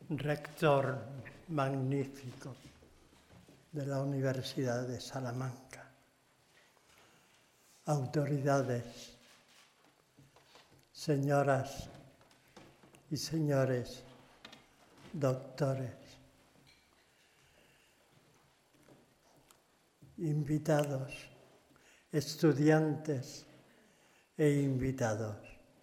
rector magnífico de la Universidad de Salamanca, autoridades, señoras y señores doctores, invitados, estudiantes e invitados.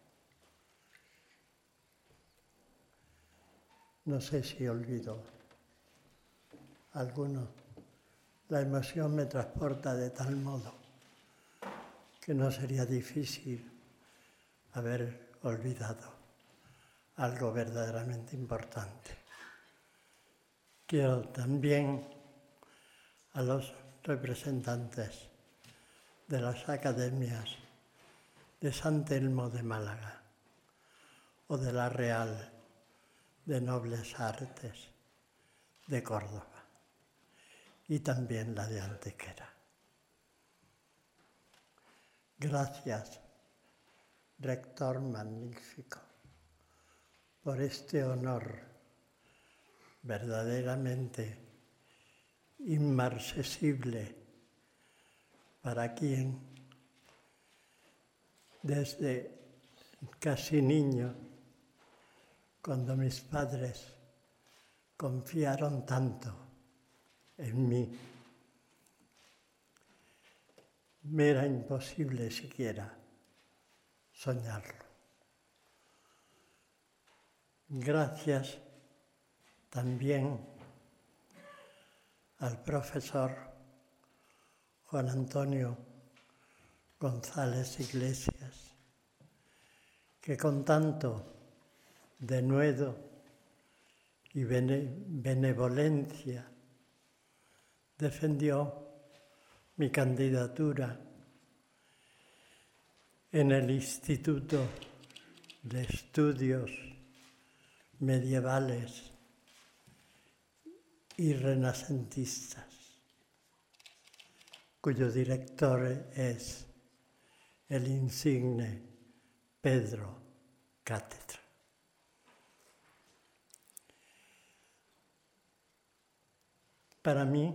No sé si olvido alguno. La emoción me transporta de tal modo que no sería difícil haber olvidado algo verdaderamente importante. Quiero también a los representantes de las academias de San Telmo de Málaga o de la Real de Nobles Artes de Córdoba y también la de Antequera. Gracias, rector magnífico, por este honor verdaderamente inmarcesible para quien desde casi niño, cuando mis padres confiaron tanto en mí, me era imposible siquiera soñarlo. Gracias también al profesor Juan Antonio González Iglesias, que con tanto denuedo y benevolencia defendió mi candidatura en el Instituto de Estudios Medievales y Renacentistas, cuyo director es el insigne Pedro Cátedra. Para mí,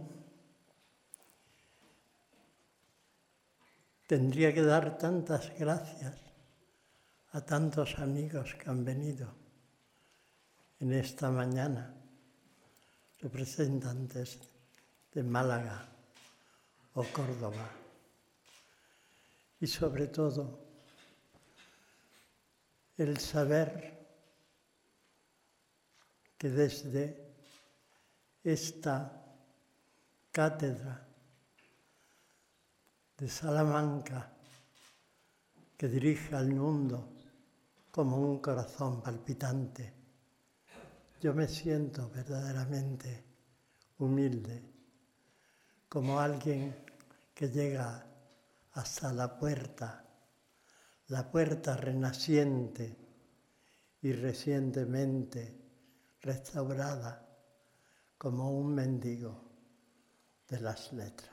tendría que dar tantas gracias a tantos amigos que han venido en esta mañana, representantes de Málaga o Córdoba, y sobre todo el saber que desde esta cátedra de Salamanca, que dirige al mundo como un corazón palpitante, yo me siento verdaderamente humilde, como alguien que llega hasta la puerta renaciente y recientemente restaurada, como un mendigo de las letras.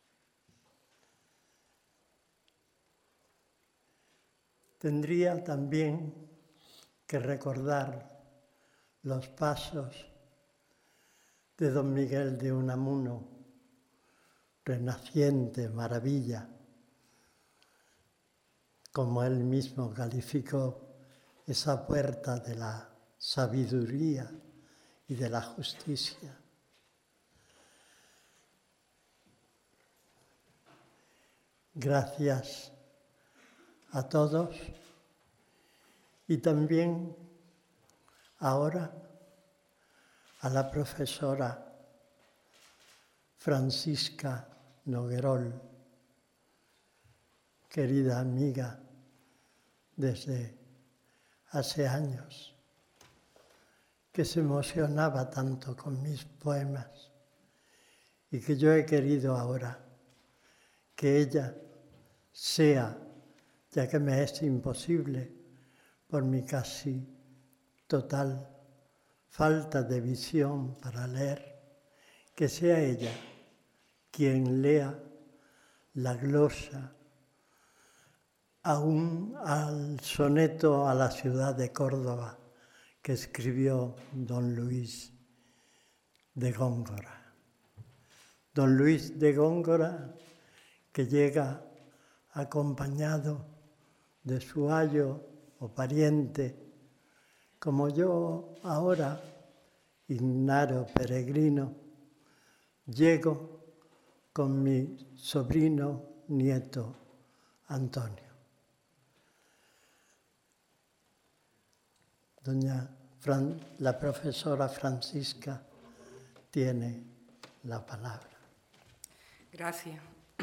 Tendría también que recordar los pasos de don Miguel de Unamuno, renaciente maravilla, como él mismo calificó esa puerta de la sabiduría y de la justicia. Gracias a todos y también ahora a la profesora Francisca Noguerol, querida amiga desde hace años, que se emocionaba tanto con mis poemas y que yo he querido ahora que ella sea, ya que me es imposible por mi casi total falta de visión para leer, que sea ella quien lea la glosa al soneto a la ciudad de Córdoba que escribió don Luis de Góngora. Don Luis de Góngora, que llega acompañado de su ayo o pariente, como yo ahora, ignaro peregrino, llego con mi sobrino nieto Antonio. La profesora Francisca tiene la palabra. Gracias.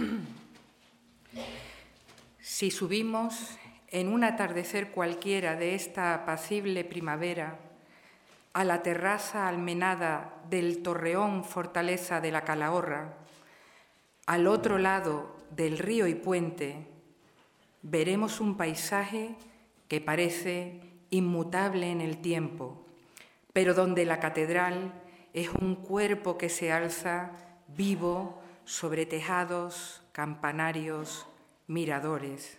Si subimos en un atardecer cualquiera de esta apacible primavera a la terraza almenada del torreón fortaleza de la Calahorra, al otro lado del río y puente, veremos un paisaje que parece inmutable en el tiempo, pero donde la catedral es un cuerpo que se alza vivo sobre tejados, campanarios, miradores.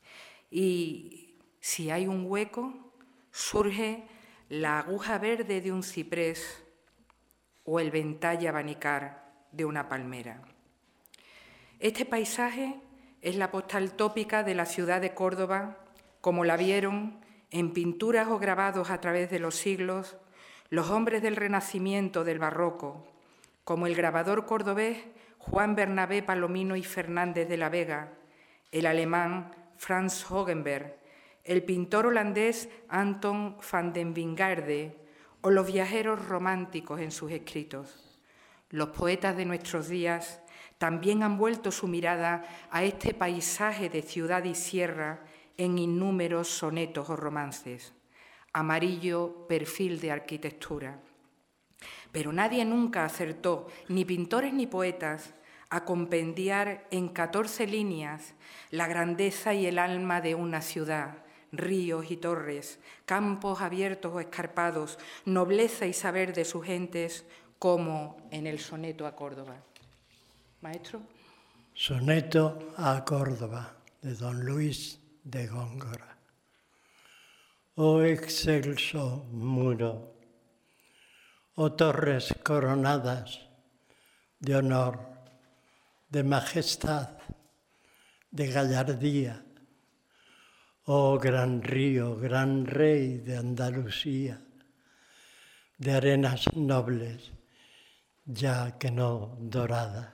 Y si hay un hueco, surge la aguja verde de un ciprés o el ventalle abanicar de una palmera. Este paisaje es la postal tópica de la ciudad de Córdoba, como la vieron en pinturas o grabados a través de los siglos los hombres del Renacimiento, del Barroco, como el grabador cordobés Juan Bernabé Palomino y Fernández de la Vega, el alemán Franz Hogenberg, el pintor holandés Anton van den Wingaerde o los viajeros románticos en sus escritos. Los poetas de nuestros días también han vuelto su mirada a este paisaje de ciudad y sierra en innúmeros sonetos o romances. Amarillo perfil de arquitectura. Pero nadie nunca acertó, ni pintores ni poetas, a compendiar en 14 líneas la grandeza y el alma de una ciudad, ríos y torres, campos abiertos o escarpados, nobleza y saber de sus gentes, como en el soneto a Córdoba. Maestro. Soneto a Córdoba, de don Luis de Góngora. Oh excelso muro, oh torres coronadas de honor, de majestad, de gallardía, oh gran río, gran rey de Andalucía, de arenas nobles, ya que no doradas.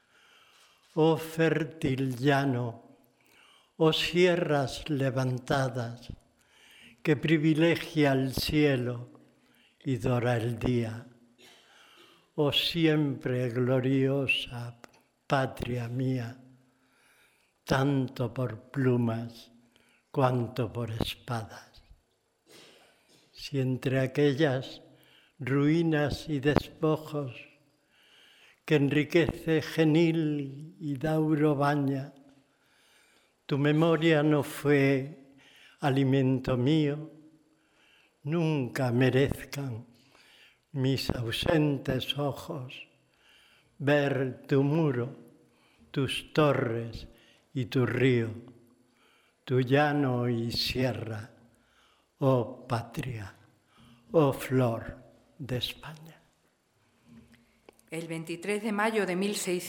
Oh fértil llano, oh sierras levantadas, que privilegia el cielo y dora el día. Oh siempre gloriosa patria mía, tanto por plumas cuanto por espadas. Si entre aquellas ruinas y despojos que enriquece Genil y Dauro baña, tu memoria no fue alimento mío, nunca merezcan mis ausentes ojos ver tu muro, tus torres y tu río, tu llano y sierra, oh patria, oh flor de España. El 23 de mayo de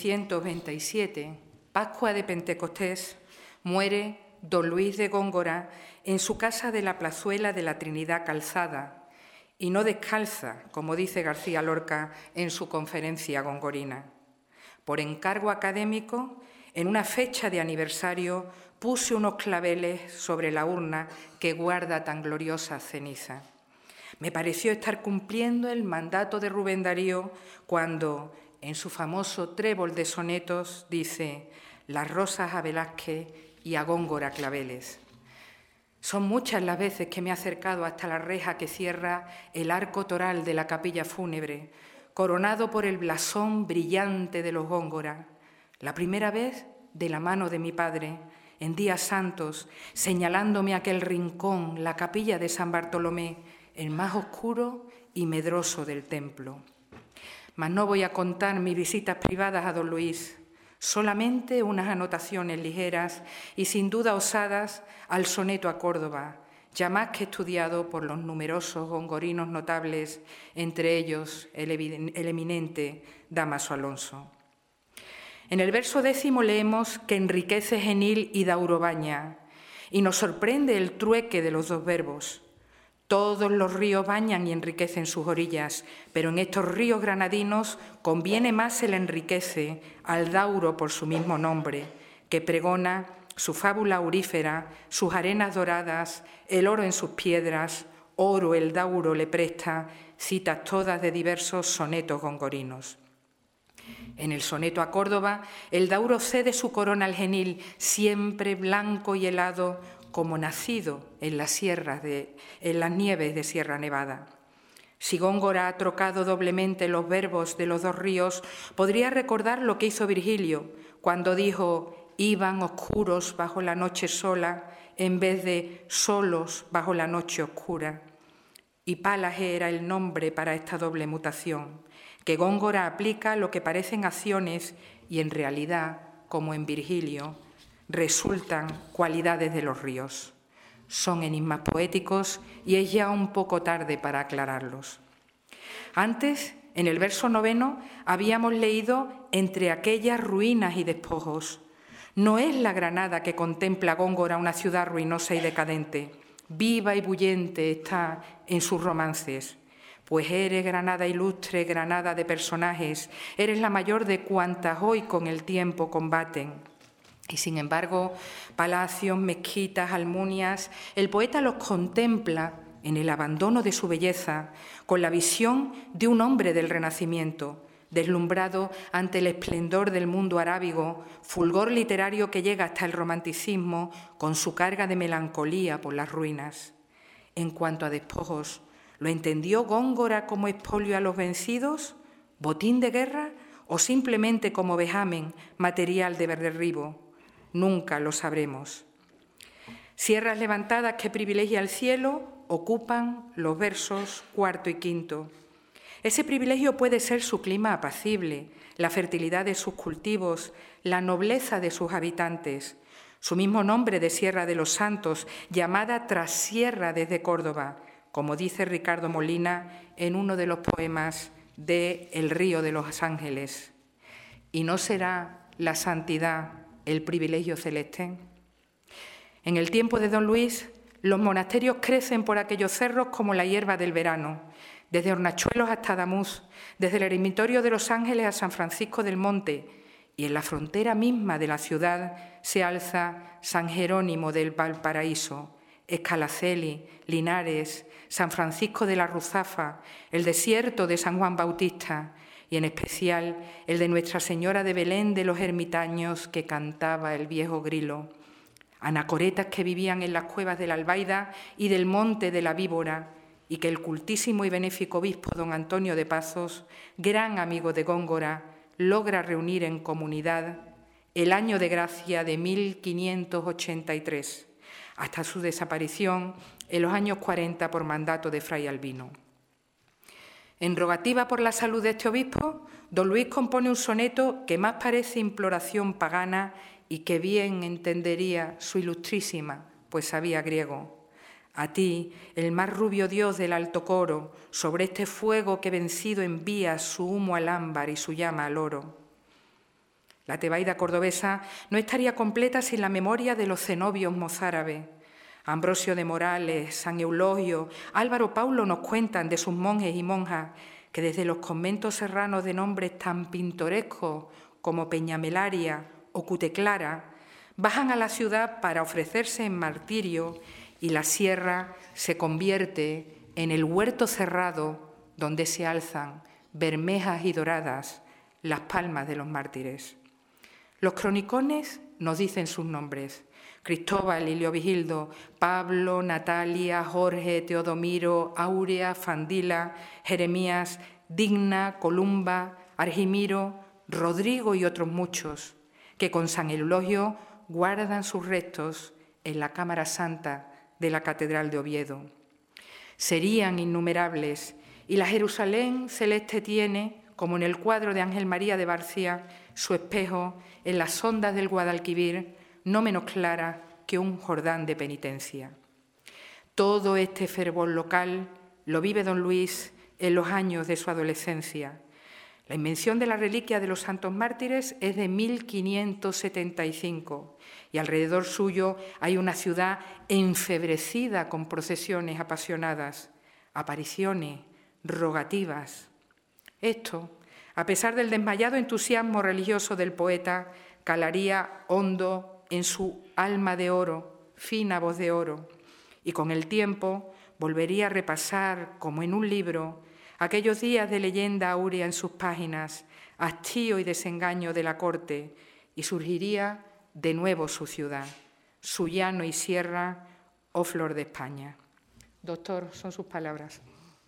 1627, Pascua de Pentecostés, muere don Luis de Góngora en su casa de la Plazuela de la Trinidad Calzada, y no descalza, como dice García Lorca en su conferencia gongorina. Por encargo académico, en una fecha de aniversario, puse unos claveles sobre la urna que guarda tan gloriosa ceniza. Me pareció estar cumpliendo el mandato de Rubén Darío cuando, en su famoso trébol de sonetos, dice «Las rosas a Velázquez y a Góngora claveles». Son muchas las veces que me he acercado hasta la reja que cierra el arco toral de la capilla fúnebre, coronado por el blasón brillante de los Góngora. La primera vez de la mano de mi padre, en días santos, señalándome aquel rincón, la capilla de San Bartolomé, el más oscuro y medroso del templo. Mas no voy a contar mis visitas privadas a don Luis, solamente unas anotaciones ligeras y sin duda osadas al soneto a Córdoba, ya más que estudiado por los numerosos gongorinos notables, entre ellos el eminente Dámaso Alonso. En el verso 10 leemos que enriquece Genil y Dauro baña, y nos sorprende el trueque de los dos verbos. Todos los ríos bañan y enriquecen sus orillas, pero en estos ríos granadinos conviene más el enriquece al Dauro por su mismo nombre, que pregona su fábula aurífera, sus arenas doradas, el oro en sus piedras, oro el Dauro le presta, citas todas de diversos sonetos gongorinos. En el soneto a Córdoba, el Dauro cede su corona al Genil, siempre blanco y helado, como nacido en las nieves de Sierra Nevada. Si Góngora ha trocado doblemente los verbos de los dos ríos, podría recordar lo que hizo Virgilio cuando dijo: iban oscuros bajo la noche sola, en vez de solos bajo la noche oscura. Y Pálage era el nombre para esta doble mutación, que Góngora aplica a lo que parecen acciones y en realidad, como en Virgilio, resultan cualidades de los ríos. Son enigmas poéticos y es ya un poco tarde para aclararlos. Antes, en el verso 9, habíamos leído entre aquellas ruinas y despojos. No es la Granada que contempla Góngora una ciudad ruinosa y decadente. Viva y bullente está en sus romances. Pues eres Granada ilustre, Granada de personajes, eres la mayor de cuantas hoy con el tiempo combaten. Y sin embargo, palacios, mezquitas, almunias, el poeta los contempla en el abandono de su belleza, con la visión de un hombre del Renacimiento, deslumbrado ante el esplendor del mundo arábigo, fulgor literario que llega hasta el romanticismo con su carga de melancolía por las ruinas. En cuanto a despojos, ¿lo entendió Góngora como expolio a los vencidos, botín de guerra o simplemente como vejamen, material de derribo? Nunca lo sabremos. Sierras levantadas que privilegia el cielo ocupan los versos 4 y 5. Ese privilegio puede ser su clima apacible, la fertilidad de sus cultivos, la nobleza de sus habitantes, su mismo nombre de Sierra de los Santos, llamada Trasierra desde Córdoba, como dice Ricardo Molina en uno de los poemas de El río de los Ángeles. ¿Y no será la santidad el privilegio celeste? En el tiempo de don Luis, los monasterios crecen por aquellos cerros como la hierba del verano, desde Hornachuelos hasta Adamuz, desde el eremitorio de los Ángeles a San Francisco del Monte, y en la frontera misma de la ciudad se alza San Jerónimo del Valparaíso, Escalaceli, Linares, San Francisco de la Ruzafa, el desierto de San Juan Bautista, y en especial el de Nuestra Señora de Belén de los ermitaños que cantaba el viejo grilo, anacoretas que vivían en las cuevas de la Albaida y del Monte de la Víbora, y que el cultísimo y benéfico obispo don Antonio de Pazos, gran amigo de Góngora, logra reunir en comunidad el año de gracia de 1583, hasta su desaparición en los años 40 por mandato de Fray Albino. En rogativa por la salud de este obispo, don Luis compone un soneto que más parece imploración pagana y que bien entendería su ilustrísima, pues sabía griego. A ti, el más rubio dios del alto coro, sobre este fuego que vencido envía su humo al ámbar y su llama al oro. La tebaida cordobesa no estaría completa sin la memoria de los cenobios mozárabes. Ambrosio de Morales, San Eulogio, Álvaro Paulo nos cuentan de sus monjes y monjas que desde los conventos serranos de nombres tan pintorescos como Peñamelaria o Cuteclara bajan a la ciudad para ofrecerse en martirio y la sierra se convierte en el huerto cerrado donde se alzan bermejas y doradas las palmas de los mártires. Los cronicones nos dicen sus nombres: Cristóbal y Leovigildo, Pablo, Natalia, Jorge, Teodomiro, Áurea, Fandila, Jeremías, Digna, Columba, Argimiro, Rodrigo y otros muchos, que con San Eulogio guardan sus restos en la Cámara Santa de la Catedral de Oviedo. Serían innumerables, y la Jerusalén celeste tiene, como en el cuadro de Ángel María de Barcia, su espejo en las ondas del Guadalquivir, no menos clara que un Jordán de penitencia. Todo este fervor local lo vive don Luis en los años de su adolescencia. La invención de la reliquia de los santos mártires es de 1575 y alrededor suyo hay una ciudad enfebrecida con procesiones apasionadas, apariciones, rogativas. Esto, a pesar del desmayado entusiasmo religioso del poeta, calaría hondo en su alma de oro, fina voz de oro, y con el tiempo volvería a repasar, como en un libro, aquellos días de leyenda áurea en sus páginas, hastío y desengaño de la corte, y surgiría de nuevo su ciudad, su llano y sierra, oh flor de España. Doctor, son sus palabras.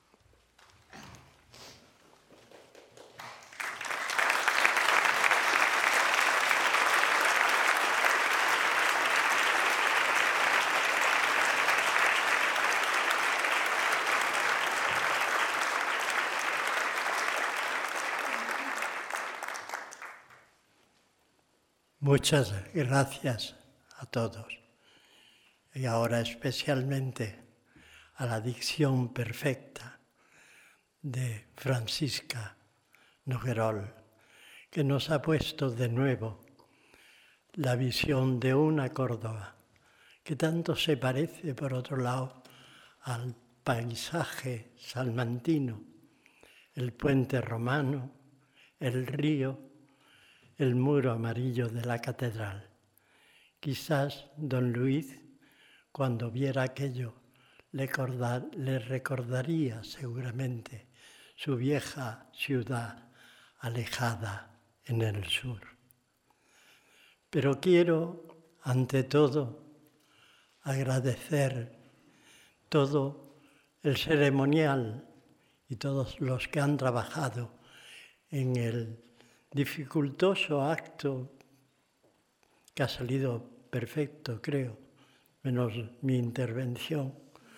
Muchas gracias a todos y ahora especialmente a la dicción perfecta de Francisca Noguerol, que nos ha puesto de nuevo la visión de una Córdoba que tanto se parece, por otro lado, al paisaje salmantino, el puente romano, el río, el muro amarillo de la catedral. Quizás don Luis, cuando viera aquello, le recordaría seguramente su vieja ciudad alejada en el sur. Pero quiero, ante todo, agradecer todo el ceremonial y todos los que han trabajado en el dificultoso acto que ha salido perfecto, creo, menos mi intervención,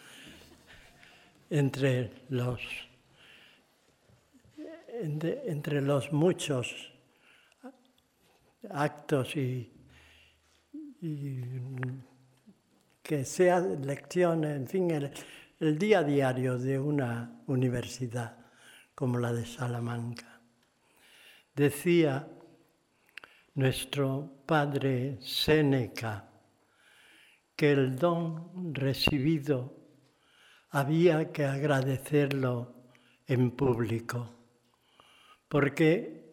entre los muchos actos y que sea lección, en fin, el día a diario de una universidad como la de Salamanca. Decía nuestro padre Séneca que el don recibido había que agradecerlo en público, porque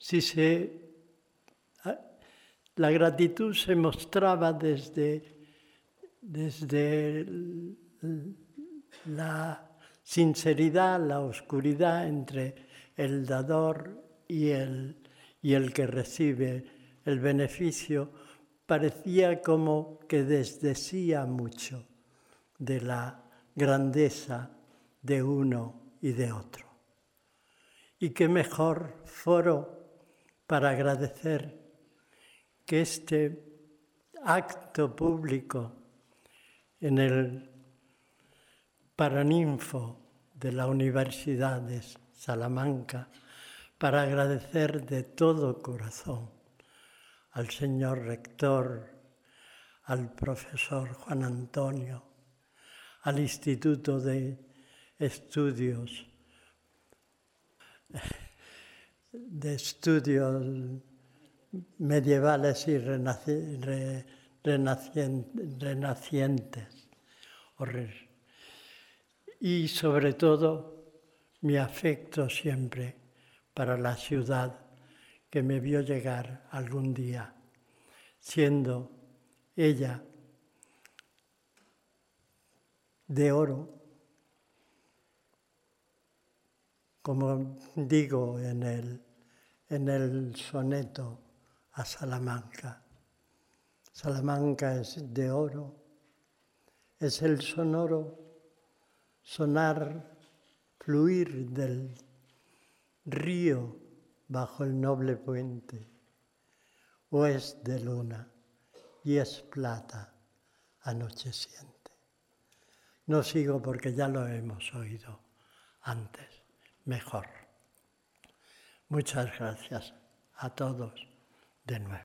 la gratitud se mostraba desde la sinceridad, la oscuridad entre el dador y el que recibe el beneficio, parecía como que desdecía mucho de la grandeza de uno y de otro. Y qué mejor foro para agradecer que este acto público en el Paraninfo de la Universidad de Salamanca, para agradecer de todo corazón al señor rector, al profesor Juan Antonio, al Instituto de Estudios medievales y renacientes. Y sobre todo mi afecto siempre para la ciudad que me vio llegar algún día, siendo ella de oro, como digo en el soneto a Salamanca. Salamanca es de oro, es el sonoro sonar, fluir del río bajo el noble puente, o es de luna y es plata anocheciente. No sigo porque ya lo hemos oído antes, mejor. Muchas gracias a todos de nuevo.